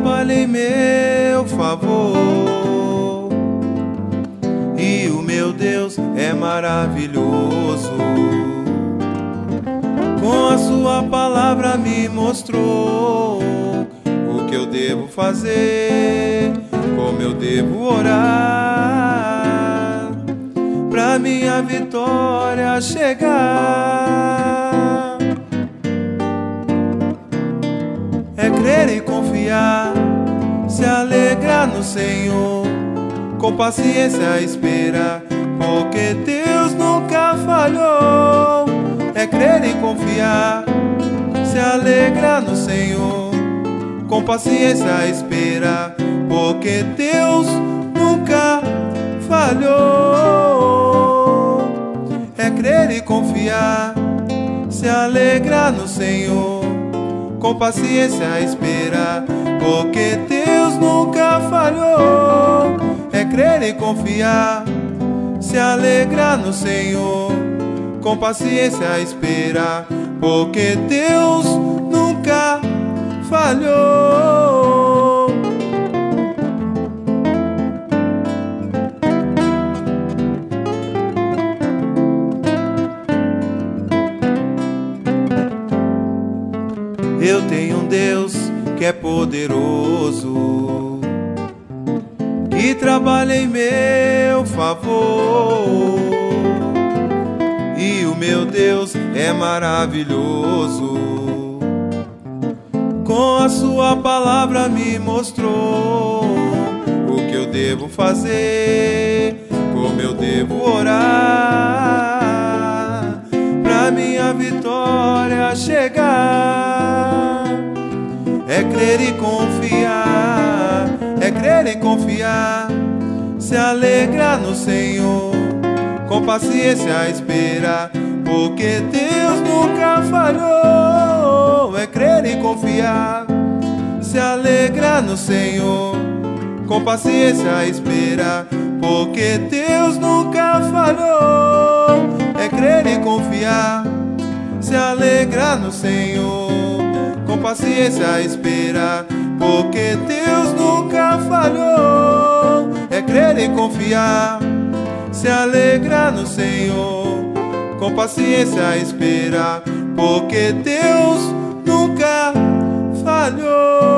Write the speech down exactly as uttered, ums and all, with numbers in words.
trabalha em meu favor, e o meu Deus é maravilhoso. Com a sua palavra me mostrou o que eu devo fazer, como eu devo orar pra minha vitória chegar. É crer e confiar, se alegrar no Senhor, com paciência esperar, porque Deus nunca falhou. É crer e confiar, se alegrar no Senhor, com paciência esperar, porque Deus nunca falhou. É crer e confiar, se alegrar no Senhor, com paciência esperar, porque Deus nunca falhou. É crer e confiar, se alegrar no Senhor, com paciência esperar, porque Deus nunca falhou. Eu tenho um Deus que é poderoso, que trabalha em meu favor, e o meu Deus é maravilhoso. Com a sua palavra me mostrou o que eu devo fazer, como eu devo orar pra minha vitória chegar. É crer e confiar, é crer e confiar, se alegrar no Senhor, com paciência esperar, porque Deus nunca falhou. É crer e confiar, se alegrar no Senhor, com paciência esperar, porque Deus nunca falhou. É crer e confiar, se alegrar no Senhor, com paciência esperar, porque Deus nunca falhou. É crer e confiar, se alegrar no Senhor, com paciência esperar, porque Deus nunca falhou.